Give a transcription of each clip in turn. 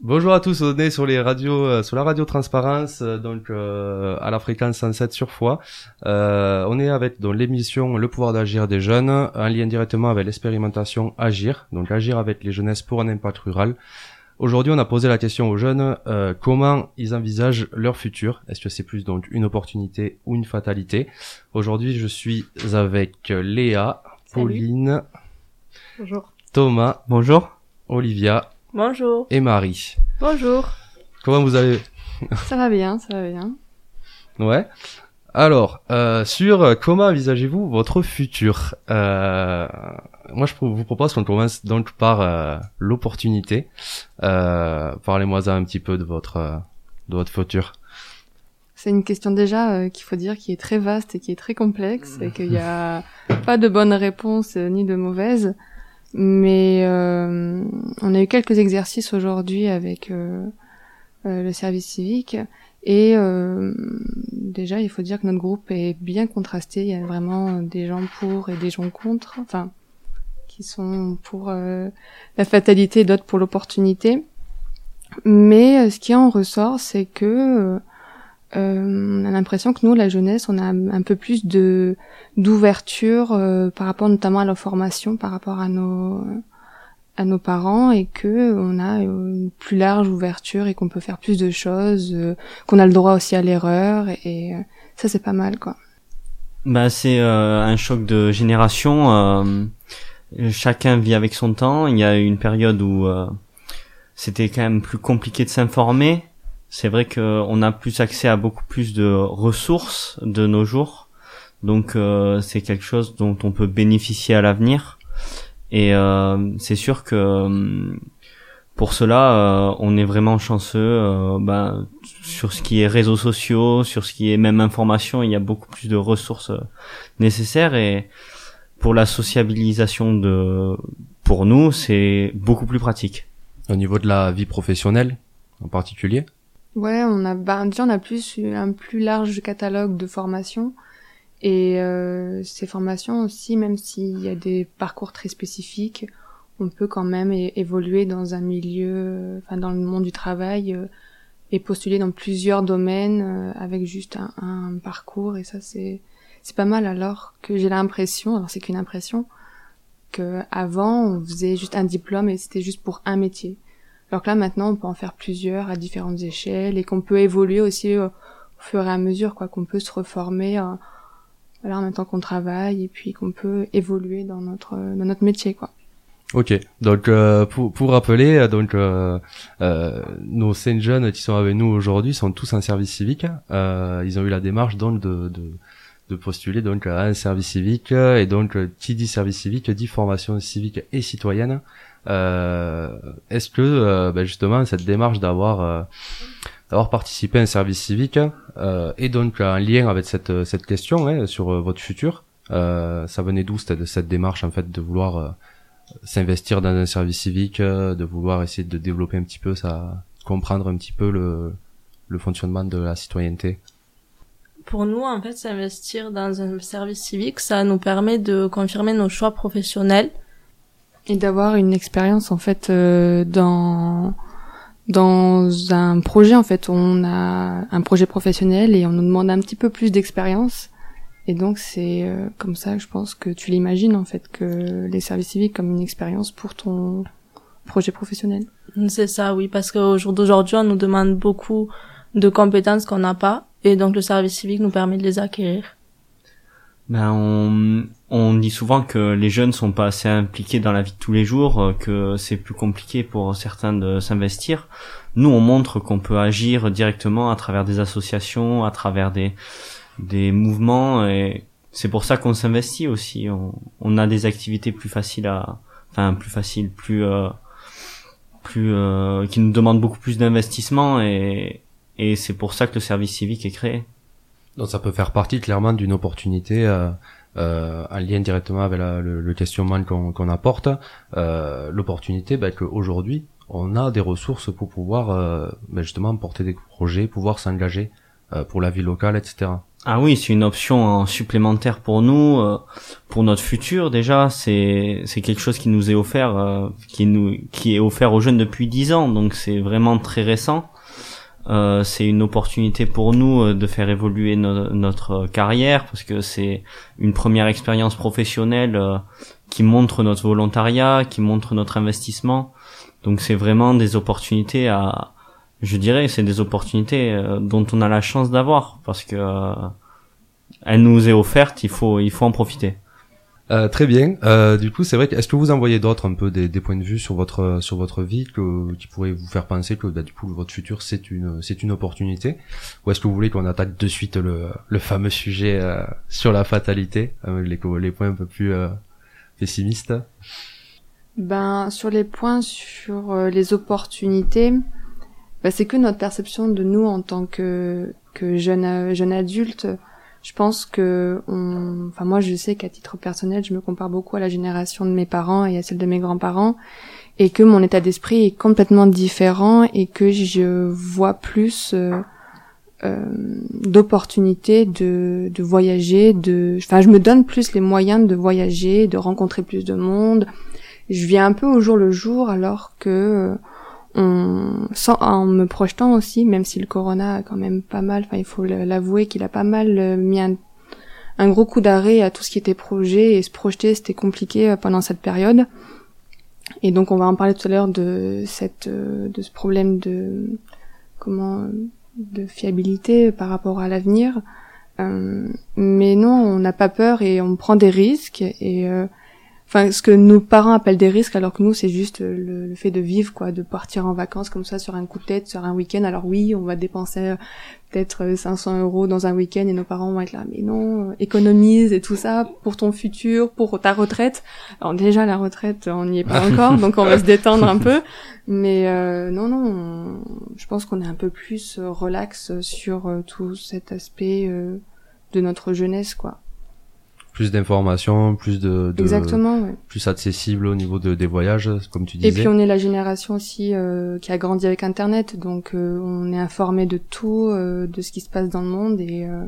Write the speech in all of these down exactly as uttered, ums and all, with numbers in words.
Bonjour à tous, on est sur les radios, euh, sur la radio Transparence, euh, donc euh, à la fréquence cent sept sur Foix. Euh, on est avec donc l'émission Le pouvoir d'agir des jeunes, en lien directement avec l'expérimentation Agir, donc Agir avec les jeunesses pour un impact rural. Aujourd'hui, on a posé la question aux jeunes euh, comment ils envisagent leur futur. Est-ce que c'est plus donc une opportunité ou une fatalité? Aujourd'hui, je suis avec Léa, Salut. Pauline, Bonjour. Thomas, Bonjour. Olivia Bonjour. et Marie. Bonjour. Comment vous allez? Ça va bien, ça va bien. Ouais. Alors, euh, sur euh, comment envisagez-vous votre futur? euh, Moi, je vous propose qu'on commence donc par euh, l'opportunité. Euh, Parlez-moi un petit peu de votre euh, de votre futur. C'est une question déjà euh, qu'il faut dire qui est très vaste et qui est très complexe et qu'il y a pas de bonne réponse euh, ni de mauvaise. Mais euh, on a eu quelques exercices aujourd'hui avec euh, euh, le service civique et euh, déjà il faut dire que notre groupe est bien contrasté. Il y a vraiment des gens pour et des gens contre, enfin qui sont pour euh, la fatalité et d'autres pour l'opportunité. Mais euh, ce qui en ressort, c'est que euh, on a l'impression que nous, la jeunesse, on a un peu plus de d'ouverture euh, par rapport notamment à la formation, par rapport à nos à nos parents, et que on a une plus large ouverture et qu'on peut faire plus de choses, euh, qu'on a le droit aussi à l'erreur, et, et euh, ça c'est pas mal quoi. Bah c'est euh, un choc de génération. Euh, chacun vit avec son temps. Il y a une période où euh, c'était quand même plus compliqué de s'informer. C'est vrai qu'on a plus accès à beaucoup plus de ressources de nos jours, donc euh, c'est quelque chose dont on peut bénéficier à l'avenir. Et euh, c'est sûr que pour cela, euh, on est vraiment chanceux. Euh, bah, sur ce qui est réseaux sociaux, sur ce qui est même information, il y a beaucoup plus de ressources euh, nécessaires. Et pour la sociabilisation de, pour nous, c'est beaucoup plus pratique. Au niveau de la vie professionnelle, en particulier? Ouais, on a bah, déjà on a plus un plus large catalogue de formations et euh, ces formations aussi, même s'il y a des parcours très spécifiques, on peut quand même é- évoluer dans un milieu, enfin dans le monde du travail euh, et postuler dans plusieurs domaines euh, avec juste un, un parcours, et ça c'est c'est pas mal, alors que j'ai l'impression, alors c'est qu'une impression, que avant on faisait juste un diplôme et c'était juste pour un métier. Alors que là, maintenant, on peut en faire plusieurs à différentes échelles et qu'on peut évoluer aussi euh, au fur et à mesure, quoi, qu'on peut se reformer euh, voilà, en même temps qu'on travaille, et puis qu'on peut évoluer dans notre dans notre métier, quoi. Ok, donc euh, pour pour rappeler, donc euh, euh, nos cinq jeunes qui sont avec nous aujourd'hui sont tous en service civique. Euh, ils ont eu la démarche donc de de, de postuler donc à un service civique, et donc qui dit service civique dit formation civique et citoyenne. Euh, est-ce que euh, ben justement cette démarche d'avoir euh, d'avoir participé à un service civique euh, est donc en lien avec cette cette question hein, sur euh, votre futur, euh, ça venait d'où cette, cette démarche en fait de vouloir euh, s'investir dans un service civique, euh, de vouloir essayer de développer un petit peu ça, comprendre un petit peu le le fonctionnement de la citoyenneté? Pour nous, en fait, s'investir dans un service civique, ça nous permet de confirmer nos choix professionnels. Et d'avoir une expérience, en fait, euh, dans dans un projet, en fait, on a un projet professionnel et on nous demande un petit peu plus d'expérience. Et donc, c'est euh, comme ça, je pense que tu l'imagines, en fait, que les services civiques comme une expérience pour ton projet professionnel. C'est ça, oui, parce qu'au jour d'aujourd'hui, on nous demande beaucoup de compétences qu'on n'a pas, et donc le service civique nous permet de les acquérir. Ben on on dit souvent que les jeunes sont pas assez impliqués dans la vie de tous les jours, que c'est plus compliqué pour certains de s'investir. Nous, on montre qu'on peut agir directement à travers des associations, à travers des des mouvements, et c'est pour ça qu'on s'investit aussi. On, on a des activités plus faciles à, enfin plus faciles, plus euh, plus euh, qui nous demandent beaucoup plus d'investissement, et et c'est pour ça que le service civique est créé. Donc ça peut faire partie clairement d'une opportunité euh, euh, en lien directement avec la, le, le questionnement qu'on, qu'on apporte, euh, l'opportunité ben, qu'aujourd'hui on a des ressources pour pouvoir euh, ben, justement porter des projets, pouvoir s'engager euh, pour la vie locale, et cetera. Ah oui, c'est une option supplémentaire pour nous, euh, pour notre futur déjà. C'est c'est quelque chose qui nous est offert, euh, qui nous qui est offert aux jeunes depuis dix ans, donc c'est vraiment très récent. Euh, c'est une opportunité pour nous de faire évoluer no- notre carrière, parce que c'est une première expérience professionnelle euh, qui montre notre volontariat, qui montre notre investissement. Donc c'est vraiment des opportunités à, je dirais, c'est des opportunités euh, dont on a la chance d'avoir, parce que euh, elle nous est offerte, il faut il faut en profiter. Euh, très bien. Euh, du coup, c'est vrai que est-ce que vous en voyez d'autres un peu des, des points de vue sur votre sur votre vie que, qui pourraient vous faire penser que bah, du coup votre futur c'est une c'est une opportunité, ou est-ce que vous voulez qu'on attaque de suite le le fameux sujet euh, sur la fatalité, euh, les les points un peu plus euh, pessimistes? Ben sur les points sur euh, les opportunités, ben, c'est que notre perception de nous en tant que que jeune jeune adulte. Je pense que, on... enfin moi je sais qu'à titre personnel, je me compare beaucoup à la génération de mes parents et à celle de mes grands-parents, et que mon état d'esprit est complètement différent et que je vois plus euh, euh, d'opportunités de, de voyager, de, enfin je me donne plus les moyens de voyager, de rencontrer plus de monde. Je vis un peu au jour le jour, alors que on, sans, en me projetant aussi, même si le corona a quand même pas mal, enfin il faut l'avouer qu'il a pas mal mis un, un gros coup d'arrêt à tout ce qui était projet, et se projeter c'était compliqué pendant cette période. Et donc on va en parler tout à l'heure de cette, de ce problème de, comment, de fiabilité par rapport à l'avenir. Euh, mais non, on n'a pas peur et on prend des risques, et euh, enfin ce que nos parents appellent des risques, alors que nous c'est juste le, le fait de vivre, quoi, de partir en vacances comme ça sur un coup de tête, sur un week-end. Alors oui, on va dépenser euh, peut-être cinq cents euros dans un week-end, et nos parents vont être là, mais non, euh, économise et tout ça pour ton futur, pour ta retraite. Alors déjà la retraite, on n'y est pas encore, donc on va se détendre un peu. Mais euh, non, non, on, je pense qu'on est un peu plus euh, relax sur euh, tout cet aspect euh, de notre jeunesse, quoi. Plus d'informations, plus de, de Exactement, ouais. Plus accessible au niveau de, des voyages, comme tu disais. Et puis on est la génération aussi euh, qui a grandi avec Internet, donc euh, on est informé de tout, euh, de ce qui se passe dans le monde, et euh,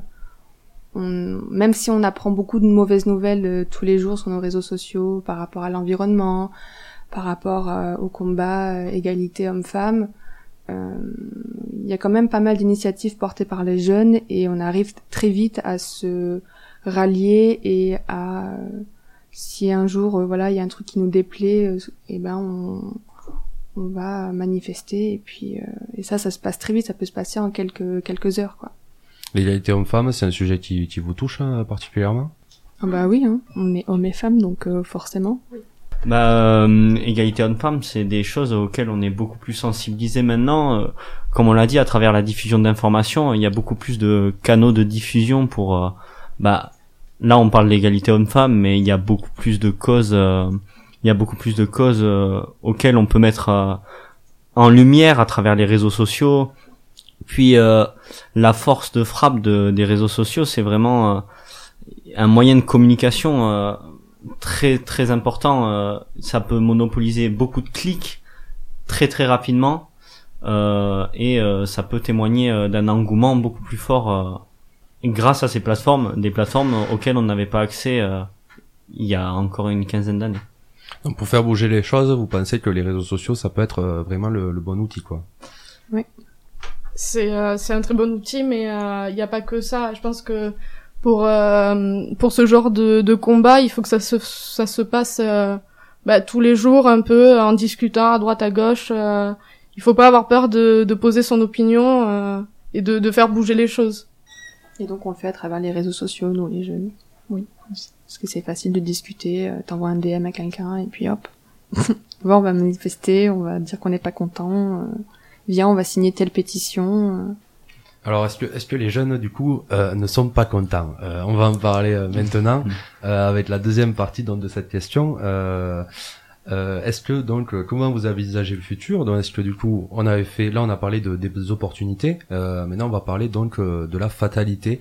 on, même si on apprend beaucoup de mauvaises nouvelles euh, tous les jours sur nos réseaux sociaux par rapport à l'environnement, par rapport euh, au combat euh, égalité homme-femme, euh, il y a quand même pas mal d'initiatives portées par les jeunes, et on arrive très vite à se rallier, et à euh, si un jour euh, voilà il y a un truc qui nous déplaît, euh, et ben on on va manifester, et puis euh, et ça ça se passe très vite, ça peut se passer en quelques quelques heures, quoi. L'égalité homme-femme, c'est un sujet qui qui vous touche hein, particulièrement? Ah bah oui, hein, on est hommes et femmes, donc euh, forcément. Oui. Bah, euh, égalité homme-femme, c'est des choses auxquelles on est beaucoup plus sensibilisé maintenant. Euh, comme on l'a dit, à travers la diffusion d'informations, il y a beaucoup plus de canaux de diffusion pour euh, bah là on parle d'égalité homme-femme, mais il y a beaucoup plus de causes euh, il y a beaucoup plus de causes euh, auxquelles on peut mettre euh, en lumière à travers les réseaux sociaux. Puis euh, la force de frappe de, des réseaux sociaux, c'est vraiment euh, un moyen de communication euh, très très important. Euh, ça peut monopoliser beaucoup de clics très très rapidement, euh, et euh, ça peut témoigner euh, d'un engouement beaucoup plus fort euh, grâce à ces plateformes, des plateformes auxquelles on n'avait pas accès euh, il y a encore une quinzaine d'années. Donc pour faire bouger les choses, vous pensez que les réseaux sociaux, ça peut être euh, vraiment le, le bon outil, quoi? Oui. C'est euh, c'est un très bon outil, mais il euh, y a pas que ça. Je pense que pour euh, pour ce genre de, de combat, il faut que ça se ça se passe euh, bah, tous les jours, un peu en discutant à droite à gauche. Euh, il faut pas avoir peur de de poser son opinion euh, et de de faire bouger les choses. Et donc on le fait à travers les réseaux sociaux, nous les jeunes. Oui. Parce que c'est facile de discuter, euh, t'envoies un D M à quelqu'un et puis hop. on va manifester, on va dire qu'on n'est pas content. Euh, viens, on va signer telle pétition. Euh. Alors est-ce que est-ce que les jeunes du coup euh, ne sont pas contents? euh, On va en parler euh, maintenant euh, avec la deuxième partie donc de cette question. Euh, Euh, est-ce que donc euh, comment vous envisagez le futur? Donc est-ce que du coup on avait fait là on a parlé de des opportunités, euh, maintenant on va parler donc euh, de la fatalité.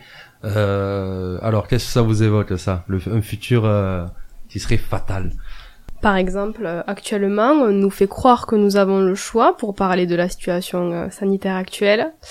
Euh, alors qu'est-ce que ça vous évoque ça, le, un futur euh, qui serait fatal? Par exemple, euh, actuellement, on nous fait croire que nous avons le choix pour parler de la situation euh, sanitaire actuelle.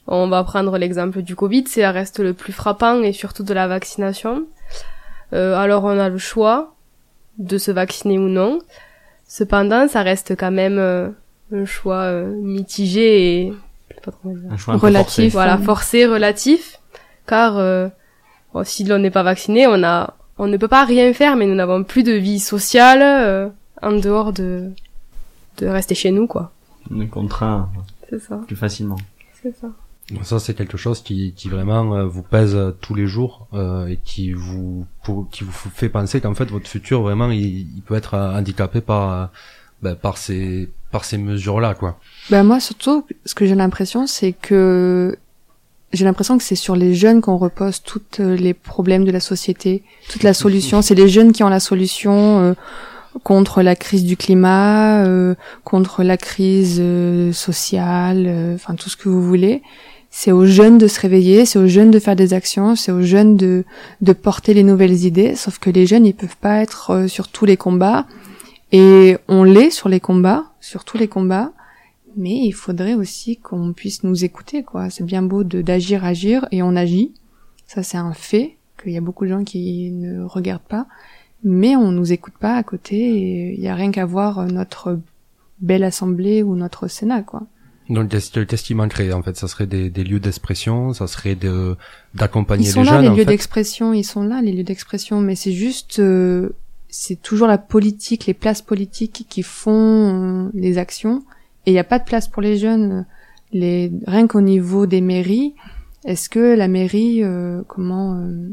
On va prendre l'exemple du Covid, c'est reste le plus frappant et surtout de la vaccination. Euh, alors on a le choix de se vacciner ou non. Cependant, ça reste quand même euh, un choix euh, mitigé et pas trop dire. Un choix un peu Relatif. forcé. Voilà, forcé, relatif, car euh, bon, si l'on n'est pas vacciné, on a, on ne peut pas rien faire, mais nous n'avons plus de vie sociale euh, en dehors de de rester chez nous, quoi. On est contraint C'est ça, plus facilement. c'est ça. Ça, c'est quelque chose qui, qui vraiment euh, vous pèse euh, tous les jours euh, et qui vous pour, qui vous fait penser qu'en fait votre futur vraiment il, il peut être euh, handicapé par euh, ben, par ces par ces mesures-là, quoi. Ben moi surtout, ce que j'ai l'impression, c'est que j'ai l'impression que c'est sur les jeunes qu'on repose tous les problèmes de la société, toute la solution. C'est les jeunes qui ont la solution euh, contre la crise du climat, euh, contre la crise euh, sociale, euh, enfin tout ce que vous voulez. C'est aux jeunes de se réveiller, c'est aux jeunes de faire des actions, c'est aux jeunes de de porter les nouvelles idées. Sauf que les jeunes, ils peuvent pas être euh, sur tous les combats. Et on l'est sur les combats, sur tous les combats. Mais il faudrait aussi qu'on puisse nous écouter, quoi. C'est bien beau de d'agir, agir, et on agit. Ça, c'est un fait, qu'il y a beaucoup de gens qui ne regardent pas. Mais on nous écoute pas à côté, et il y a rien qu'à voir notre belle assemblée ou notre Sénat, quoi. Donc qu'est-ce qu'est-ce qui manquerait en fait? Ça serait des, des lieux d'expression, ça serait de d'accompagner Ils sont les là, jeunes. les en lieux fait. d'expression, ils sont là, les lieux d'expression, mais c'est juste, euh, c'est toujours la politique, les places politiques qui font euh, les actions, et il y a pas de place pour les jeunes. Les rien qu'au niveau des mairies, est-ce que la mairie, euh, comment euh,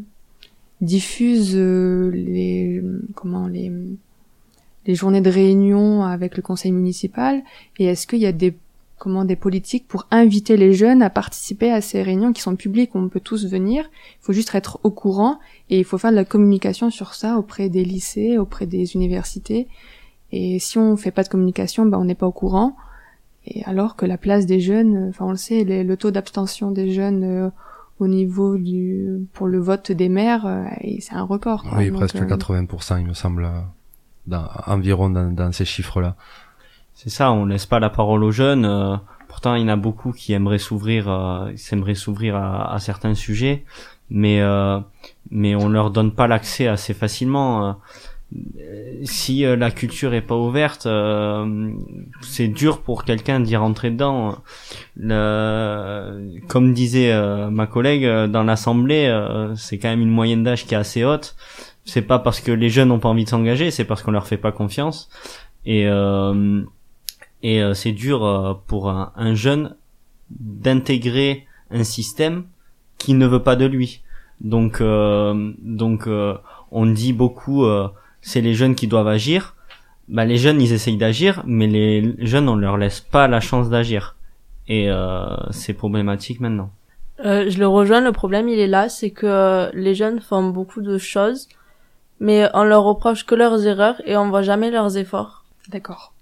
diffuse euh, les comment les les journées de réunion avec le conseil municipal, et est-ce qu'il y a des comment des politiques pour inviter les jeunes à participer à ces réunions qui sont publiques où on peut tous venir. Il faut juste être au courant et il faut faire de la communication sur ça auprès des lycées, auprès des universités. Et si on fait pas de communication, ben on n'est pas au courant. Et alors que la place des jeunes, enfin on le sait, les, le taux d'abstention des jeunes euh, au niveau du pour le vote des maires, euh, c'est un record, quoi. Oui, Donc, presque euh, quatre-vingts pour cent il me semble, euh, dans, environ dans, dans ces chiffres-là. C'est ça, on laisse pas la parole aux jeunes. Euh, pourtant, il y en a beaucoup qui aimeraient s'ouvrir, euh, qui aimeraient s'ouvrir à, à certains sujets, mais euh, mais on leur donne pas l'accès assez facilement. Euh, si euh, la culture est pas ouverte, euh, c'est dur pour quelqu'un d'y rentrer dedans. Le, comme disait euh, ma collègue, euh, dans l'assemblée, euh, c'est quand même une moyenne d'âge qui est assez haute. C'est pas parce que les jeunes n'ont pas envie de s'engager, c'est parce qu'on leur fait pas confiance. Et euh, et euh, c'est dur euh, pour un, un jeune d'intégrer un système qui ne veut pas de lui. Donc euh, donc euh, on dit beaucoup euh, c'est les jeunes qui doivent agir. Bah les jeunes ils essayent d'agir, mais les jeunes on leur laisse pas la chance d'agir. Et euh, c'est problématique maintenant. Euh, je le rejoins, le problème il est là, c'est que euh, les jeunes font beaucoup de choses, mais on leur reproche que leurs erreurs et on voit jamais leurs efforts. D'accord.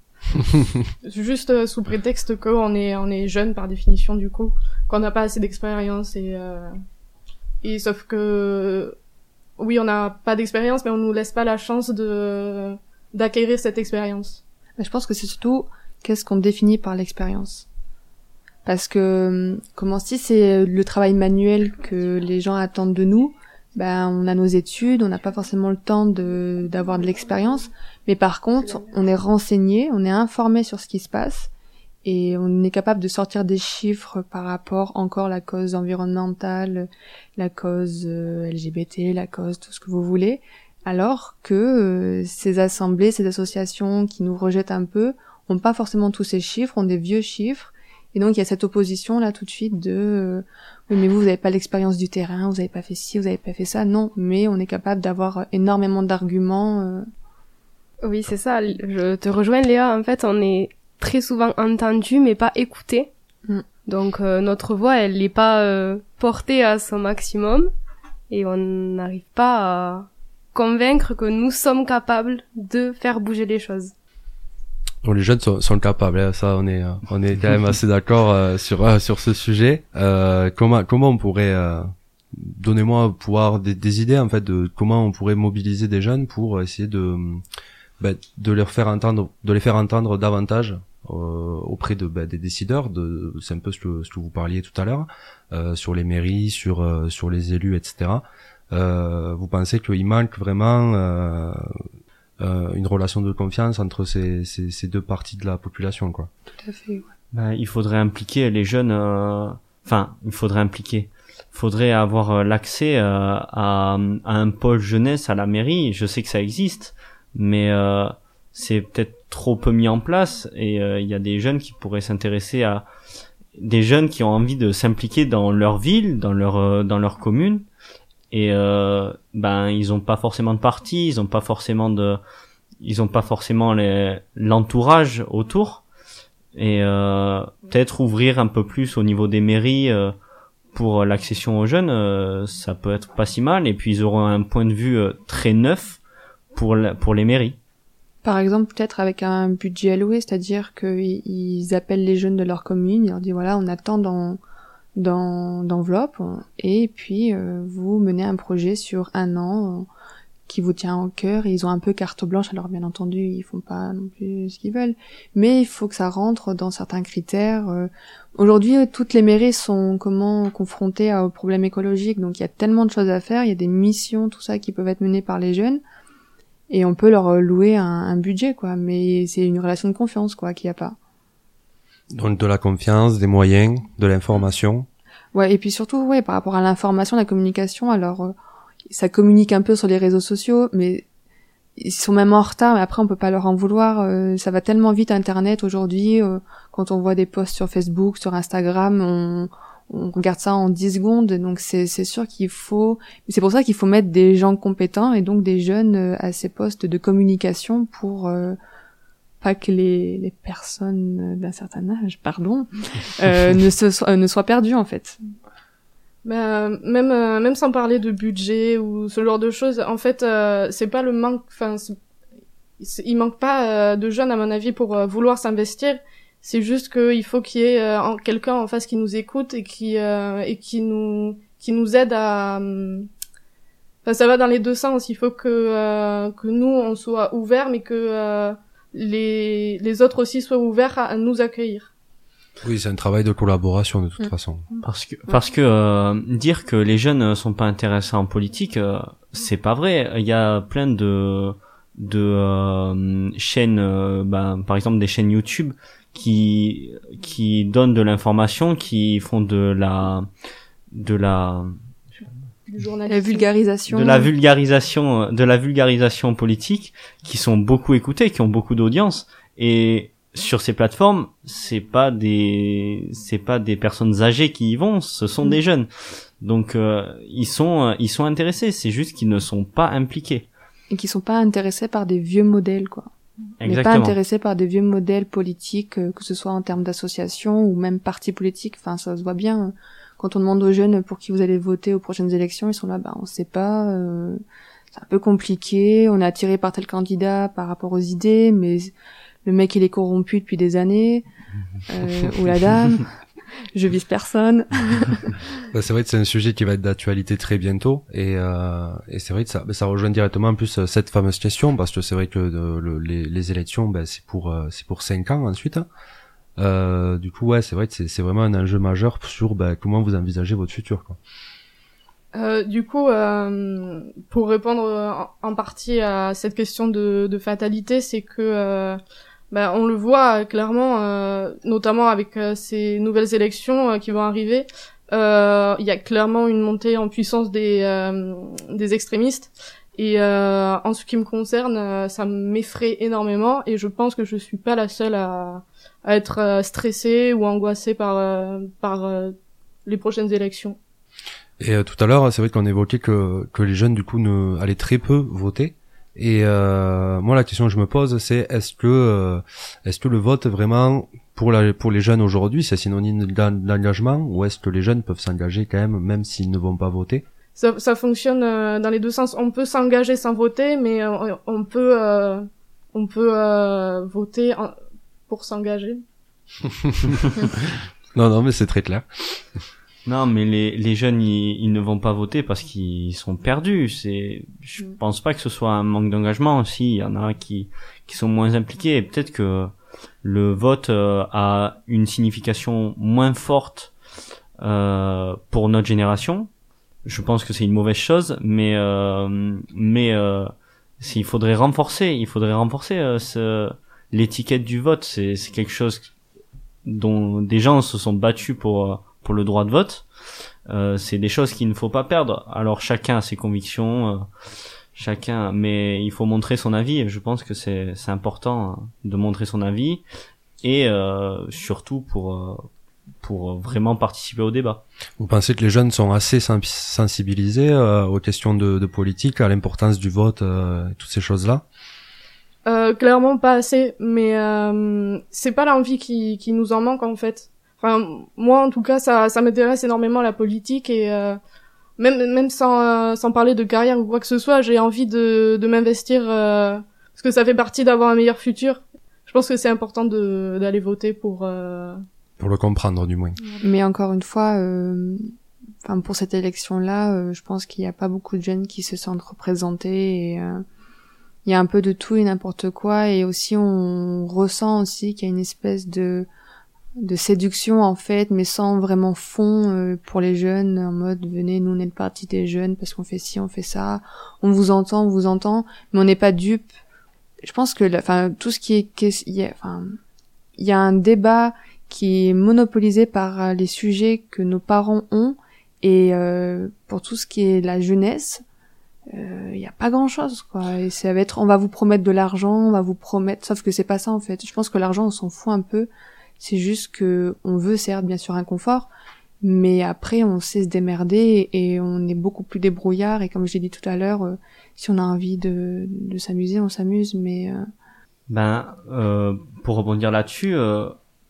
Juste euh, sous prétexte qu'on est on est jeune par définition du coup, qu'on n'a pas assez d'expérience et euh, et sauf que oui on n'a pas d'expérience mais on nous laisse pas la chance de d'acquérir cette expérience. Je pense que c'est surtout qu'est-ce qu'on définit par l'expérience. Parce que comment si c'est le travail manuel que les gens attendent de nous, ben on a nos études, on n'a pas forcément le temps de d'avoir de l'expérience, mais par contre, on est renseigné, on est informé sur ce qui se passe et on est capable de sortir des chiffres par rapport encore à la cause environnementale, la cause euh, L G B T, la cause tout ce que vous voulez, alors que euh, ces assemblées, ces associations qui nous rejettent un peu, ont pas forcément tous ces chiffres, ont des vieux chiffres. Et donc il y a cette opposition là tout de suite de euh, oui mais vous vous avez pas l'expérience du terrain, vous avez pas fait ci, vous avez pas fait ça. Non, mais on est capable d'avoir énormément d'arguments. Euh... Oui, c'est ça. Je te rejoins, Léa. En fait, on est très souvent entendu, mais pas écouté. Mm. Donc euh, notre voix, elle n'est pas euh, portée à son maximum, et on n'arrive pas à convaincre que nous sommes capables de faire bouger les choses. Donc les jeunes sont, sont capables, hein, ça on est euh, on est quand même assez d'accord euh, sur euh, sur ce sujet. Euh, comment comment on pourrait euh, donnez-moi pouvoir des, des idées en fait de comment on pourrait mobiliser des jeunes pour essayer de ben, de leur faire entendre de les faire entendre davantage euh, auprès de bah, des décideurs, de, c'est un peu ce que, ce que vous parliez tout à l'heure, euh, sur les mairies, sur euh, sur les élus, et cetera. Euh, vous pensez qu'il manque vraiment euh, euh, une relation de confiance entre ces, ces, ces deux parties de la population, quoi. Tout à fait, ouais. Ben, il faudrait impliquer les jeunes, euh, enfin, il faudrait impliquer. Faudrait avoir euh, l'accès euh, à, à un pôle jeunesse à la mairie. Je sais que ça existe, mais euh, c'est peut-être trop peu mis en place, et il euh, y a des jeunes qui pourraient s'intéresser à des jeunes qui ont envie de s'impliquer dans leur ville, dans leur euh, dans leur commune, et euh, ben ils ont pas forcément de parti, ils ont pas forcément de ils ont pas forcément les, l'entourage autour, et euh, peut-être ouvrir un peu plus au niveau des mairies euh, pour l'accession aux jeunes, euh, ça peut être pas si mal, et puis ils auront un point de vue euh, très neuf pour la, pour les mairies. Par exemple, peut-être avec un budget alloué, c'est-à-dire qu'ils appellent les jeunes de leur commune, ils leur disent voilà, on a tant dans, dans, d'enveloppe, et puis euh, vous menez un projet sur un an euh, qui vous tient au cœur, et ils ont un peu carte blanche, alors bien entendu, ils font pas non plus ce qu'ils veulent, mais il faut que ça rentre dans certains critères. Euh, aujourd'hui, toutes les mairies sont comment confrontées aux problèmes écologiques, donc il y a tellement de choses à faire, il y a des missions, tout ça, qui peuvent être menées par les jeunes, et on peut leur louer un, un budget, quoi. Mais c'est une relation de confiance, quoi, qu'il n'y a pas. Donc de la confiance, des moyens, de l'information. Ouais, et puis surtout, ouais, par rapport à l'information, la communication, alors euh, ça communique un peu sur les réseaux sociaux, mais ils sont même en retard, mais après on peut pas leur en vouloir. Euh, ça va tellement vite Internet aujourd'hui, euh, quand on voit des posts sur Facebook, sur Instagram, on... on regarde ça en dix secondes, donc c'est c'est sûr qu'il faut, c'est pour ça qu'il faut mettre des gens compétents et donc des jeunes à ces postes de communication pour euh, pas que les les personnes d'un certain âge, pardon, euh, ne se so- ne soient perdues en fait. Bah, même euh, même sans parler de budget ou ce genre de choses, en fait, euh, c'est pas le manque, enfin, il manque pas euh, de jeunes à mon avis pour euh, vouloir s'investir. C'est juste qu'il faut qu'il y ait euh, quelqu'un en face qui nous écoute et qui euh, et qui nous qui nous aide à. Euh... Enfin, ça va dans les deux sens. Il faut que euh, que nous on soit ouverts, mais que euh, les les autres aussi soient ouverts à, à nous accueillir. Oui, c'est un travail de collaboration de toute mmh. façon. Parce que parce que euh, dire que les jeunes sont pas intéressés en politique, euh, c'est pas vrai. Il y a plein de de euh, chaînes, euh, ben, par exemple des chaînes YouTube qui qui donnent de l'information, qui font de la de la la vulgarisation de la vulgarisation de la vulgarisation politique, qui sont beaucoup écoutés, qui ont beaucoup d'audience, et sur ces plateformes, c'est pas des c'est pas des personnes âgées qui y vont, ce sont mmh. des jeunes. Donc euh, ils sont ils sont intéressés, c'est juste qu'ils ne sont pas impliqués et qui sont pas intéressés par des vieux modèles, quoi. Exactement. Mais pas intéressés par des vieux modèles politiques, euh, que ce soit en termes d'association ou même partis politiques. Enfin, ça se voit bien. Quand on demande aux jeunes pour qui vous allez voter aux prochaines élections, ils sont là, bah on sait pas, euh, c'est un peu compliqué, on est attiré par tel candidat par rapport aux idées, mais le mec il est corrompu depuis des années, euh, ou la dame, je vise personne. Bah, c'est vrai que c'est un sujet qui va être d'actualité très bientôt, et, euh, et c'est vrai que ça, ça rejoint directement en plus cette fameuse question, parce que c'est vrai que de, le, les, les élections, bah, c'est pour euh, c'est pour cinq ans ensuite. Euh, du coup, ouais, c'est vrai que c'est, c'est vraiment un enjeu majeur sur bah, comment vous envisagez votre futur, quoi. Euh, du coup, euh, pour répondre en, en partie à cette question de, de fatalité, c'est que euh, bah, on le voit clairement, euh, notamment avec euh, ces nouvelles élections euh, qui vont arriver. Euh, il y a clairement une montée en puissance des euh, des extrémistes. Et euh, en ce qui me concerne, euh, ça m'effraie énormément, et je pense que je suis pas la seule à, à être euh, stressée ou angoissée par euh, par euh, les prochaines élections. Et euh, tout à l'heure, c'est vrai qu'on évoquait que que les jeunes du coup ne allaient très peu voter. Et euh, moi, la question que je me pose, c'est est-ce que euh, est-ce que le vote vraiment pour la pour les jeunes aujourd'hui, c'est synonyme d'engagement, ou est-ce que les jeunes peuvent s'engager quand même, même s'ils ne vont pas voter? Ça, ça fonctionne euh, dans les deux sens. On peut s'engager sans voter, mais euh, on peut euh, on peut euh, voter en, pour s'engager. Non, non, mais c'est très clair. Non, mais les les jeunes ils, ils ne vont pas voter parce qu'ils sont perdus. C'est, je pense pas que ce soit un manque d'engagement. Si, il y en a qui qui sont moins impliqués. Et peut-être que le vote euh, a une signification moins forte euh, pour notre génération. Je pense que c'est une mauvaise chose, mais euh, mais euh, il faudrait renforcer, il faudrait renforcer euh, ce, l'étiquette du vote. C'est, c'est quelque chose dont des gens se sont battus pour pour le droit de vote. Euh, c'est des choses qu'il ne faut pas perdre. Alors chacun a ses convictions, euh, chacun, mais il faut montrer son avis. Et je pense que c'est c'est important de montrer son avis et euh, surtout pour euh, pour vraiment participer au débat. Vous pensez que les jeunes sont assez sensibilisés euh, aux questions de, de politique, à l'importance du vote, euh, toutes ces choses-là? Euh, clairement pas assez, mais euh, c'est pas l'envie qui, qui nous en manque en fait. Enfin, moi en tout cas, ça, ça m'intéresse énormément la politique et euh, même même sans euh, sans parler de carrière ou quoi que ce soit, j'ai envie de de m'investir euh, parce que ça fait partie d'avoir un meilleur futur. Je pense que c'est important de d'aller voter pour euh... pour le comprendre du moins. Mais encore une fois, euh, enfin pour cette élection-là, euh, je pense qu'il y a pas beaucoup de jeunes qui se sentent représentés et euh, il y a un peu de tout et n'importe quoi et aussi on ressent aussi qu'il y a une espèce de de séduction en fait, mais sans vraiment fond euh, pour les jeunes, en mode venez, nous on est le parti des jeunes parce qu'on fait ci, on fait ça, on vous entend, on vous entend, mais on n'est pas dupes. Je pense que, enfin, tout ce qui est, il y a, enfin, il y a un débat qui est monopolisé par les sujets que nos parents ont et euh, pour tout ce qui est la jeunesse, il euh, y a pas grand chose quoi. Et ça va être, on va vous promettre de l'argent, on va vous promettre, sauf que c'est pas ça en fait. Je pense que l'argent on s'en fout un peu. C'est juste que on veut certes bien sûr un confort, mais après on sait se démerder et on est beaucoup plus débrouillard et comme j'ai dit tout à l'heure, euh, si on a envie de, de s'amuser, on s'amuse, mais... Euh... Ben, euh, pour rebondir là-dessus, euh,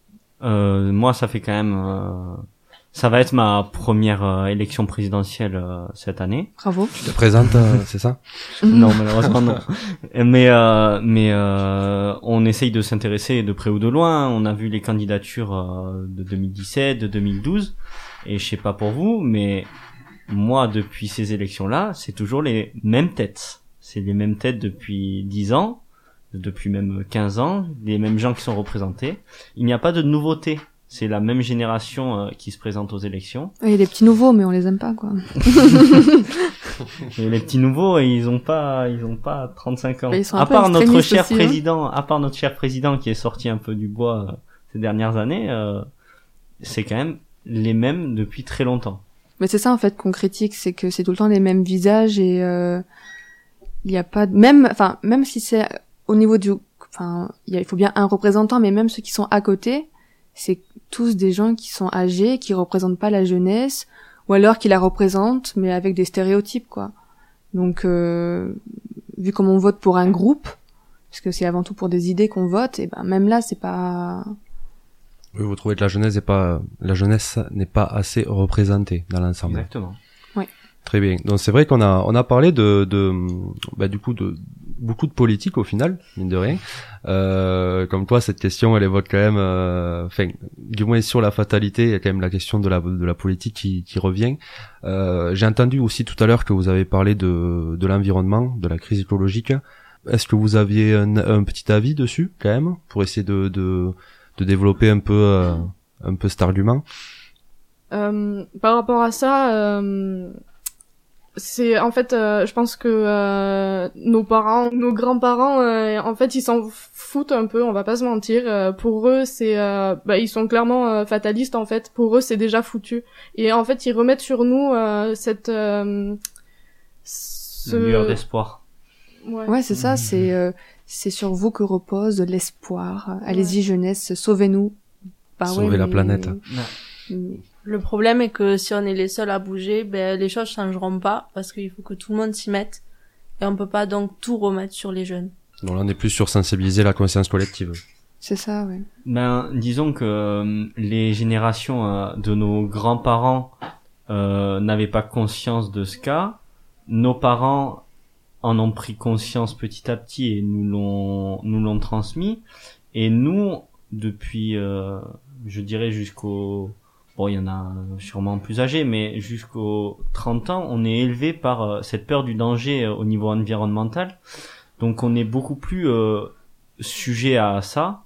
euh, moi ça fait quand même... Euh, ça va être ma première euh, élection présidentielle euh, cette année. Bravo. Tu te présentes, euh, c'est ça? Non, malheureusement non. Mais euh, mais euh, on essaye de s'intéresser de près ou de loin. On a vu les candidatures euh, de deux mille dix-sept, de deux mille douze, et je sais pas pour vous, mais moi depuis ces élections-là, c'est toujours les mêmes têtes. C'est les mêmes têtes depuis dix ans, depuis même quinze ans, les mêmes gens qui sont représentés. Il n'y a pas de nouveauté. C'est la même génération euh, qui se présente aux élections. Il y a des petits nouveaux, mais on les aime pas, quoi. Et les petits nouveaux, ils ont pas, ils ont pas trente-cinq ans. Ils sont un à peu part notre cher aussi, président, hein. à part notre cher président qui est sorti un peu du bois euh, ces dernières années, euh, c'est quand même les mêmes depuis très longtemps. Mais c'est ça en fait qu'on critique, c'est que c'est tout le temps les mêmes visages et euh, il y a pas de... même, enfin même si c'est au niveau du, enfin il, il faut bien un représentant, mais même ceux qui sont à côté, c'est tous des gens qui sont âgés, qui représentent pas la jeunesse, ou alors qui la représentent, mais avec des stéréotypes, quoi. Donc, euh, vu comme on vote pour un groupe, parce que c'est avant tout pour des idées qu'on vote, et ben même là, c'est pas... Oui, vous trouvez que la jeunesse n'est pas, la jeunesse n'est pas assez représentée dans l'ensemble. Exactement. Oui. Très bien. Donc c'est vrai qu'on a, on a parlé de, de, bah du coup de beaucoup de politique au final, mine de rien. Euh, comme toi, cette question, elle évoque quand même, enfin, euh, du moins sur la fatalité, il y a quand même la question de la de la politique qui, qui revient. Euh, j'ai entendu aussi tout à l'heure que vous avez parlé de de l'environnement, de la crise écologique. Est-ce que vous aviez un, un petit avis dessus, quand même, pour essayer de de de développer un peu euh, un peu cet argument? Euh, par rapport à ça. Euh... C'est en fait, euh, je pense que euh, nos parents, nos grands-parents, euh, en fait, ils s'en foutent un peu. On va pas se mentir. Euh, pour eux, c'est, euh, bah, ils sont clairement euh, fatalistes. En fait, pour eux, c'est déjà foutu. Et en fait, ils remettent sur nous euh, cette euh, ce... une lueur d'espoir. Ouais, ouais c'est ça. C'est euh, c'est sur vous que repose l'espoir. Allez-y, ouais. Jeunesse, sauvez-nous. Bah, Sauvez ouais, la mais... planète. Mais... Le problème est que si on est les seuls à bouger, ben les choses changeront pas parce qu'il faut que tout le monde s'y mette et on peut pas donc tout remettre sur les jeunes. Donc là on est plus sur sensibiliser la conscience collective. C'est ça, ouais. Ben disons que euh, les générations euh, de nos grands-parents euh, n'avaient pas conscience de ce cas. Nos parents en ont pris conscience petit à petit et nous l'ont nous l'ont transmis. Et nous, depuis, euh, je dirais jusqu'au bon, il y en a sûrement plus âgés, mais jusqu'aux trente ans, on est élevé par euh, cette peur du danger euh, au niveau environnemental. Donc on est beaucoup plus euh, sujet à ça.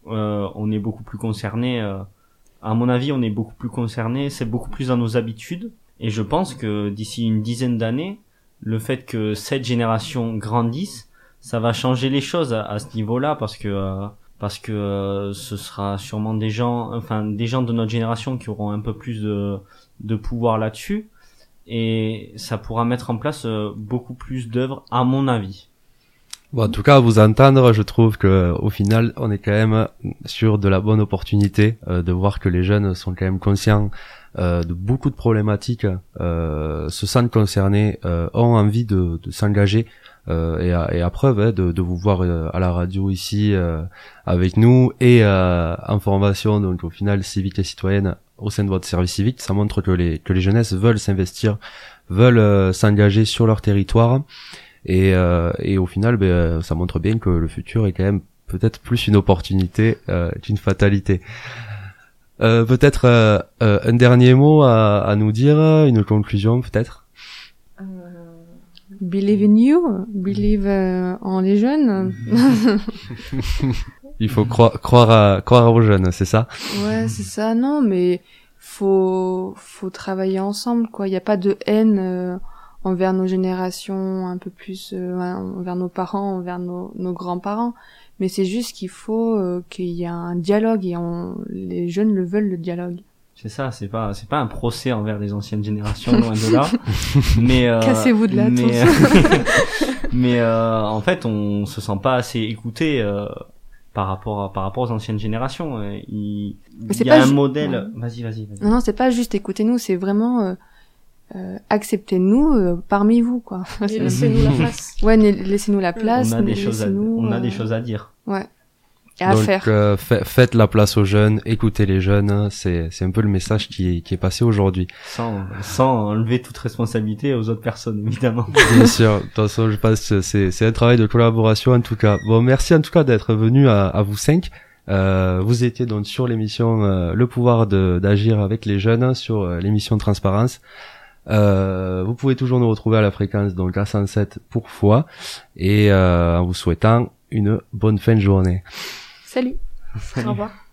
euh, on est beaucoup plus concerné. Euh, à mon avis, on est beaucoup plus concerné. C'est beaucoup plus dans nos habitudes. Et je pense que d'ici une dizaine d'années, le fait que cette génération grandisse, ça va changer les choses à, à ce niveau-là, parce que euh, parce que euh, ce sera sûrement des gens, enfin des gens de notre génération qui auront un peu plus de de pouvoir là-dessus, et ça pourra mettre en place euh, beaucoup plus d'œuvres, à mon avis. Bon, en tout cas, à vous entendre, je trouve que au final, on est quand même sur de la bonne opportunité euh, de voir que les jeunes sont quand même conscients euh, de beaucoup de problématiques, euh, se sentent concernés, euh, ont envie de, de s'engager, euh, et, à, et à preuve hein, de, de vous voir euh, à la radio ici euh, avec nous et euh, en formation, donc au final civique et citoyenne au sein de votre service civique. Ça montre que les que les jeunesses veulent s'investir, veulent euh, s'engager sur leur territoire. Et, euh, et au final, ben, ça montre bien que le futur est quand même peut-être plus une opportunité euh, qu'une fatalité. Euh, peut-être euh, euh, un dernier mot à, à nous dire, une conclusion peut-être. Euh, believe in you, believe euh, en les jeunes. Il faut croire, croire, à, croire aux jeunes, c'est ça? Ouais, c'est ça. Non, mais faut faut travailler ensemble, quoi. Il y a pas de haine. Euh, envers nos générations, un peu plus euh, envers nos parents, envers nos, nos grands-parents, mais c'est juste qu'il faut euh, qu'il y ait un dialogue, et on, les jeunes le veulent, le dialogue. C'est ça, c'est pas c'est pas un procès envers les anciennes générations, loin de là. Mais euh, cassez-vous de là mais, tous. mais euh, en fait, on se sent pas assez écouté euh, par rapport à, par rapport aux anciennes générations. Il, il y a un ju- modèle. Ouais. Vas-y, vas-y, vas-y. Non, non, c'est pas juste écoutez-nous, c'est vraiment euh, Euh, acceptez-nous euh, parmi vous, quoi. Et laissez-nous la place. Ouais, laissez-nous la place. On a des choses à, on a des euh... choses à dire. Ouais. Et à Donc, faire. Euh, fa- faites la place aux jeunes, écoutez les jeunes. C'est, c'est un peu le message qui est, qui est passé aujourd'hui. Sans, sans enlever toute responsabilité aux autres personnes, évidemment. Bien sûr. De toute façon, je pense que c'est, c'est un travail de collaboration, en tout cas. Bon, merci en tout cas d'être venu à, à vous cinq. Euh, vous étiez donc sur l'émission euh, Le pouvoir de, d'agir avec les jeunes, sur euh, l'émission Transparence. Euh, vous pouvez toujours nous retrouver à la fréquence donc à cent sept pour Foix, et euh, en vous souhaitant une bonne fin de journée. Salut. Salut. Au revoir.